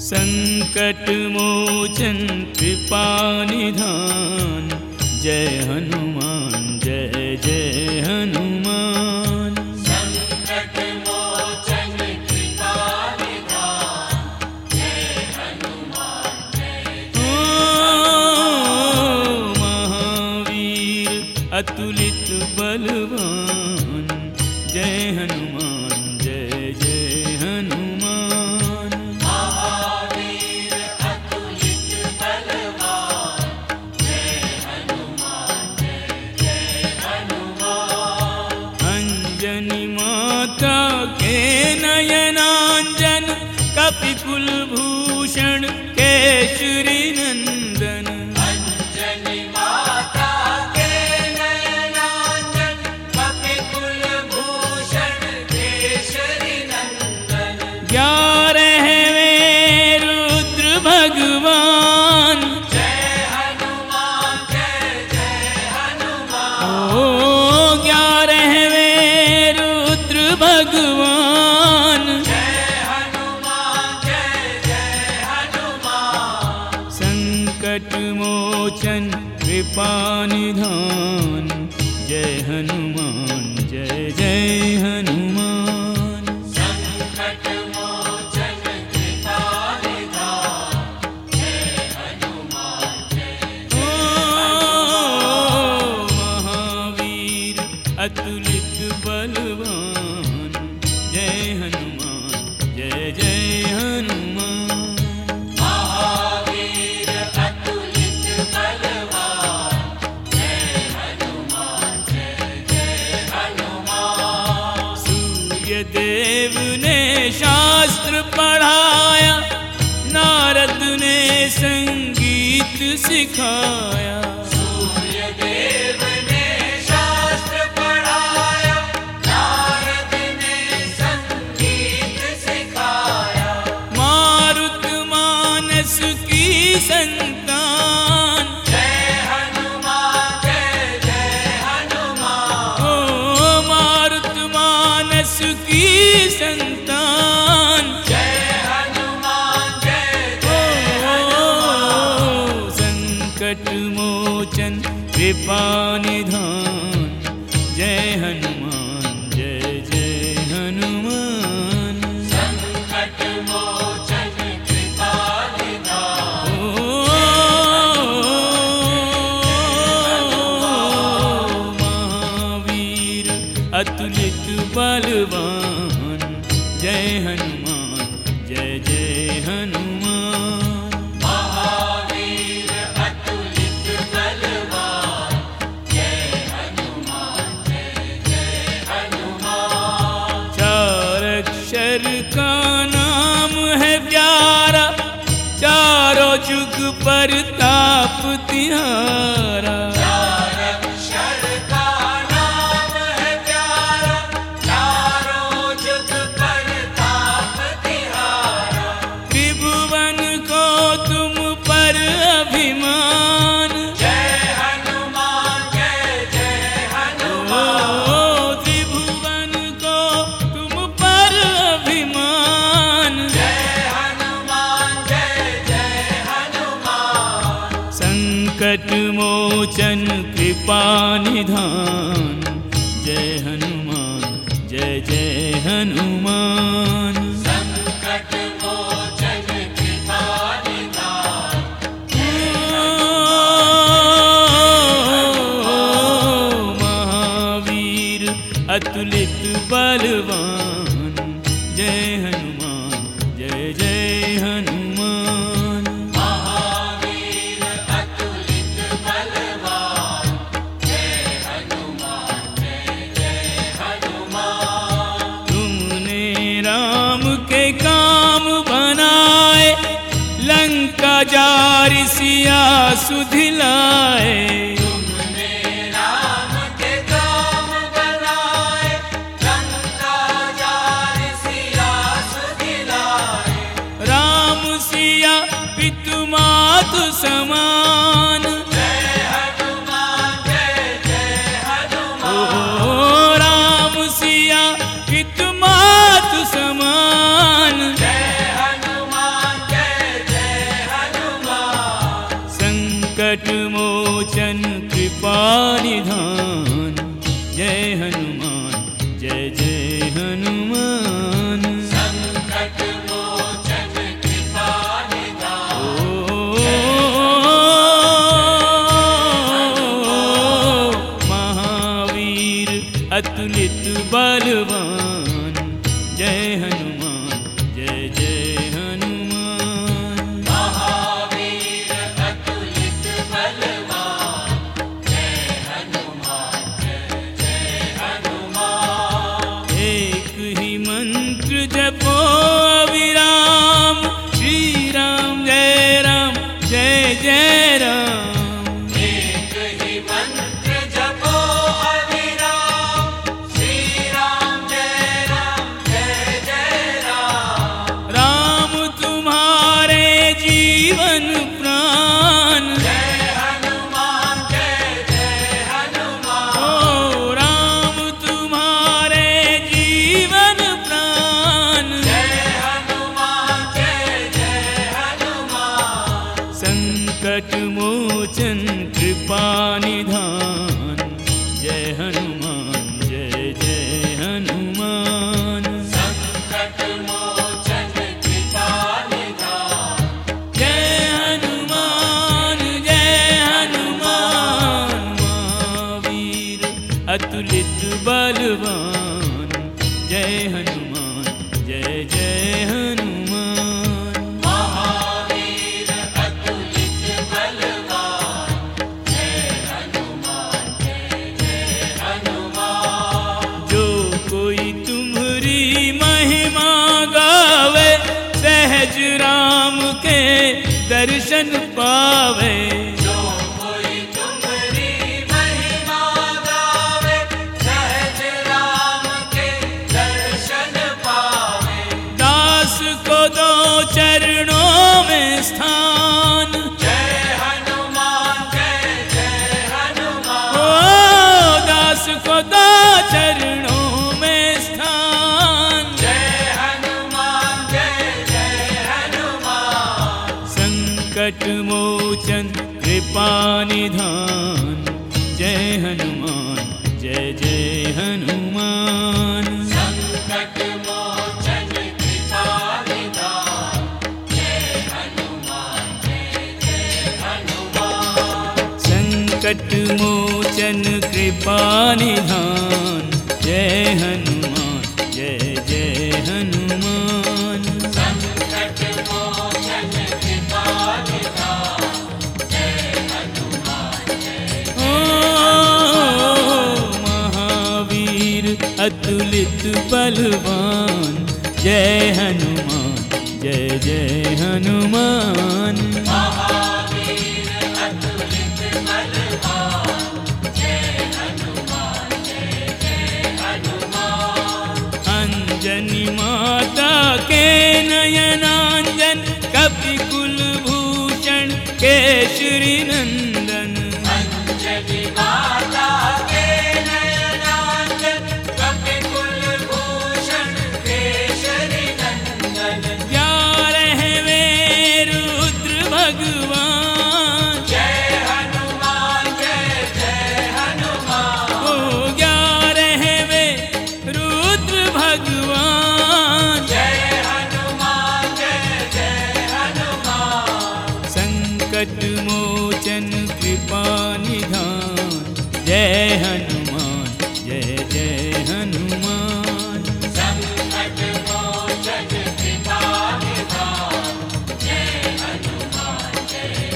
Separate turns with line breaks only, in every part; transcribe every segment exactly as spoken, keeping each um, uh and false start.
संकट मोचन कृपा निधान, जय हनुमान जय जय हनुमान।
संकट मोचन कृपा निधान, जय हनुमान जय जय
हनुमान। महावीर अतुलित बलवान, जय हनुमान जय जय हनुमान।
महावीर अतुलित बलवान, जय हनुमान जय जय हनुमान।
अंजनी माता के नयनांजन, कपिकुल भूषण केशरी नंदन।
अंजनी माता के नयनांजन, कपिकुल भूषण केशरी नंदन।
ग्यारहवें रुद्र भगवान,
जय हनुमान जय जय हनुमान।
ओ ग्यारहवें रुद्र भगवान।
जय हनुमान जय जय हनुमान।
संकट मोचन कृपा निधान, जय हनुमान जय जय हनुमान।
संकट मोचन कृपा निधान, जय हनुमान जय
ओ महावीर अतुलित बलवान, जय हनुमान जय जय हनुमान।
महावीर अतुलित बलवान, जय हनुमान जय जय हनुमान।
सूर्य देव ने शास्त्र पढ़ाया, नारद ने संगीत सिखाया।
सूर्य देव ने शास्त्र पढ़ाया, नारद ने संगीत सिखाया।
मारुत मानस की संतान,
जय हनुमान जय जय हनुमान।
ओ मारुत मानस की संतान।
जय हनुमान जय जय हनुमान।
संकट मोचन कृपा निधान, जय हनुमान जय जय हनुमान।
संकट मोचन कृपा निधान,
ओ महावीर अतुलित बलवान, जय हनुमान जय जय हनुमान।
महावीर अतुलित बलवान, जय हनुमान जय जय हनुमान।
चार अक्षर का नाम है प्यारा, चारों जुग पर ताप तिहारा।
चार अक्षर का नाम है प्यारा, चारों जुग पर ताप तिहारा।
त्रिभुवन को तुम पर अभिमान,
जय हनुमान जय जय
ओ
हनुमान।
त्रिभुवन को तुम पर अभिमान।
जय हनुमान जय जय हनुमान।
संकट मोचन कृपा निधान, जय हनुमान जय जय हनुमान।
संकट मोचन कृपा निधान,
महावीर अतुलित बलवान, जय हनुमान जय जय हनुमान।
महावीर अतुलित बलवान, जय हनुमान जय जय हनुमान।
तुमने राम के काम बनाए, लंका जारी सिया सुधिलाए।
तुमने राम के काम बनाए, लंका जारी सिया सुधिलाए।
राम सिया पितु मातु समान,
जय हनुमान जय जय
ओ
हनुमान।
राम सिया पितु मातु समान।
जय हनुमान जय
जय जय हनुमान।
संकट मोचन कृपा निधान।
महावीर अतुलित बलवान, जय हनुमान जय जय हनुमान।
महावीर अतुलित बलवान, जय हनुमान जय जय हनुमान।
एक ही मंत्र जपो अविराम, श्री राम जय राम जय जय राम।
एक ही मंत्र जपो अविराम, श्री राम जय राम जय जय राम।
राम तुम्हारे जीवन प्राण,
जय हनुमान जय जय हनुमान।
ओ राम तुम्हारे जीवन प्राण।
जय हनुमान जय जय हनुमान।
संकट मोचन कृपा निधान, जय हनुमान जय जय हनुमान।
संकट मोचन कृपा निधान,
जय हनुमान जय हनुमान। महावीर अतुलित बलवान, जय हनुमान जय जय हनुमान।
महावीर अतुलित बलवान, जय हनुमान जय जय हनुमान।
जो कोई तुम्हारी महिमा गावे, सहज राम के दर्शन पावे।
जो कोई तुम्हारी महिमा गावे, सहज राम के दर्शन पावे।
दास को दो चरणों में स्थान,
जय हनुमान जय जय हनुमान।
ओ दास को दो चरणों में स्थान।
जय हनुमान जय जय हनुमान।
संकट मोचन कृपा निधान, जय हनुमान जय जय हनुमान।
संकट मोचन कृपा निधान, जय हनुमान जय जय हनुमान।
संकट मोचन कृपा निधान, जय हनुमान जय जय हनुमान।
संकट मोचन कृपा निधान, जय हनुमान जय।
ओ महावीर अतुलित बलवान, जय हनुमान जय जय हनुमान।
महावीर अतुलित बलवान, जय हनुमान जय जय हनुमान।
अंजनी माता के नयनांजन, कपि कुलभूषण केशरी नंदन।
अंजनी माता के नयनांजन, कपि कुलभूषण केशरी नंदन।
ग्यारहवें रुद्र भगवान,
जय हनुमान जय जय हनुमान।
ओ ग्यारहवें रुद्र भगवान।
जय हनुमान जय जय हनुमान।
संकट मोचन कृपा निधान, जय हनुमान जय जय हनुमान।
संकट मोचन कृपा निधान, जय हनुमान जय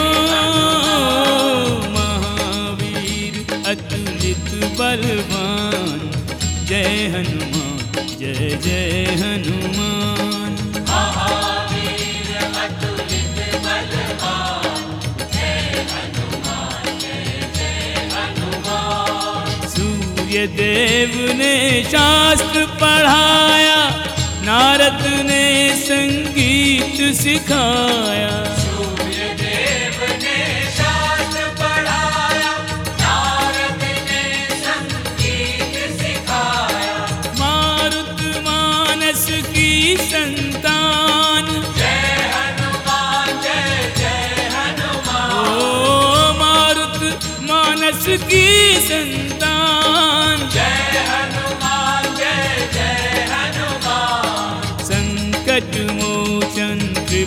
ओ महावीर अतुलित बलवान, जय हनुमान जय जय हनुमान।
महावीर अतुलित बलवान, जय हनुमान जय जय हनुमान।
सूर्य देव ने शास्त्र पढ़ाया, नारद ने संगीत सिखाया।
सूर्य देव ने शास्त्र पढ़ाया, नारद ने संगीत सिखाया।
मारुत मानस की संतान,
जय हनुमान जय जय हनुमान।
ओ मारुत मानस की संतान।
जय हनुमान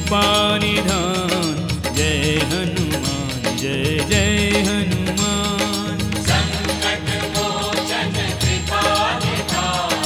कृपा निधान। जय हनुमान जय जय हनुमान।
संकट मोचन कृपा निधान।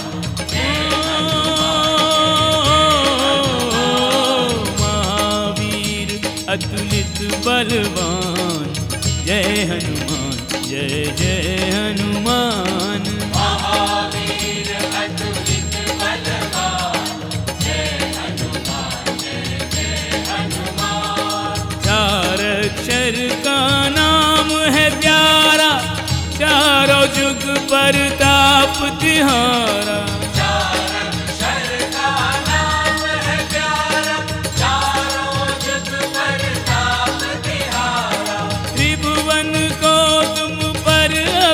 महावीर अतुलित बलवान। जय हनुमान जय जय हनुमान।
महावीर अतुलित बलवान। जय हनुमान जय जय हनुमान।
चार अक्षर का नाम है प्यारा, चारों जुग परताप तिहारा।
चार अक्षर का नाम है प्यारा, चारों जुग परताप तिहारा।
त्रिभुवन को तुम पर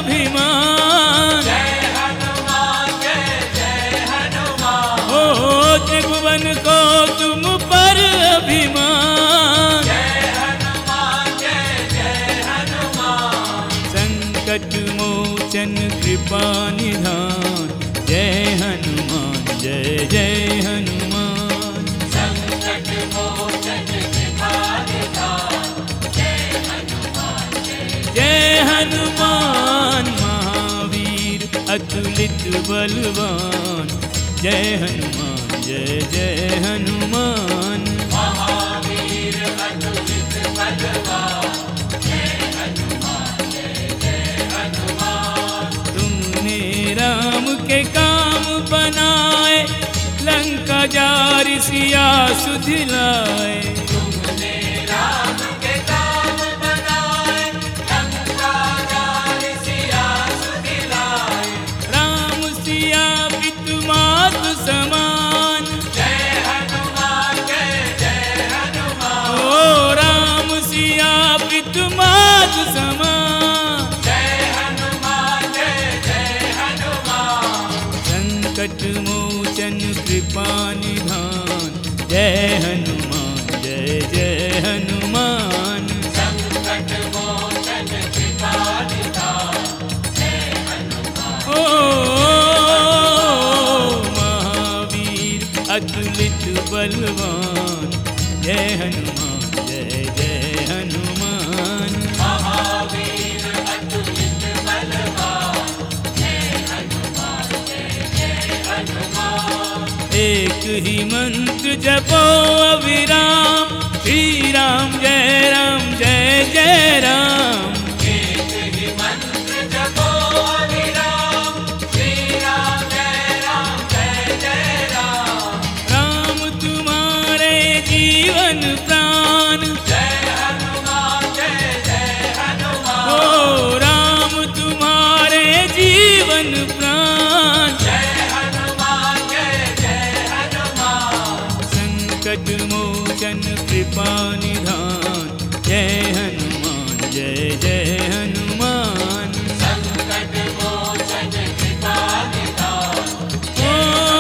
अभिमान।
जय हनुमान जय जय हनुमान।
ओ त्रिभुवन को तुम पर अभिमान।
जय हनुमान जय जय हनुमान।
संकट मोचन कृपा निधान। जय हनुमान जय जय हनुमान।
संकट मोचन कृपा निधान। जय हनुमान जय
जय हनुमान। महावीर अतुलित बलवान। जय हनुमान जय जय हनुमान।
महावीर अतुलित बलवान। जय हनुमान जय जय हनुमान।
तुमने राम के काम बनाए, लंका जारी सिया सुधिलाए।
तुमने राम के काम बनाए, लंका जारी सिया सुधिलाए।
राम सिया पितु मातु समान।
जय हनुमान जय जय हनुमान।
ओ राम सिया पितु मातु समान।
जय हनुमान जय जय हनुमान।
संकट मोचन कृपा निधान। जय हनुमान जय जय हनुमान।
संकट मोचन कृपा निधान। जय हनुमान।
ओ महावीर अतुलित बलवान। जय हनुमान जय जय हनुमान।
महावीर अतुलित बलवान। जय हनुमान जय जय हनुमान।
एक ही मंत्र जपो अविराम। श्री राम जय राम जय जय राम।
एक ही मंत्र जपो अविराम। श्री राम जय राम जय जय राम।
राम तुम्हारे जीवन प्राण।
जय हनुमान जय जय हनुमान।
ओ राम तुम्हारे जीवन प्राण।
जय हनुमान जय जय हनुमान।
संकट मोचन कृपा निधान। जय हनुमान जय जय हनुमान।
संकट मोचन कृपा निधान।
ओ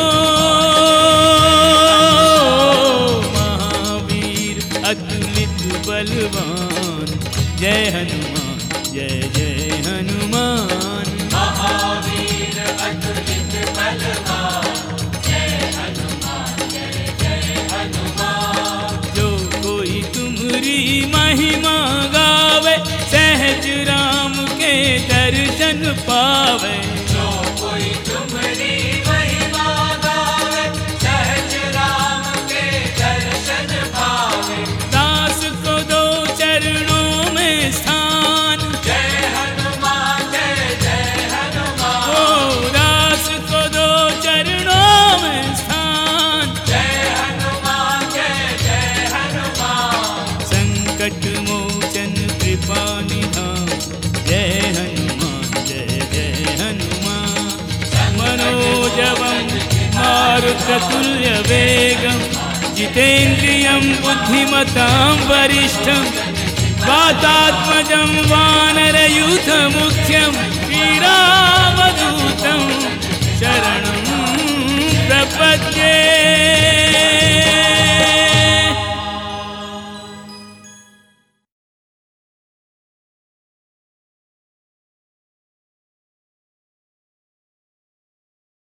महावीर अतुलित बलवान। जय हनुमान जय जय हनुमान।
महावीर अतुलित बलवान। जय हनुमान जय जय हनुमान।
जो कोई तुम्हारी महिमा गावे, सहज राम के दर्शन पावे।
जो कोई तुम्हारी महिमा गावे, सहज राम के दर्शन पावे।
दास को दो चरणों में स्थान।
जय हनुमान जय जय हनुमान।
ओ दास को दो चरणों में स्थान।
जय हनुमान जय जय हनुमान।
संकट मोचन कृपा निधान। जय हनुमान जय जय हनुमान। मनोजवं मारुततुल्यवेगं, जितेन्द्रियं बुद्धिमतां वरिष्ठं। वातात्मजं वानरयूथमुख्यं, श्रीरामदूतं शरणं प्रपद्ये।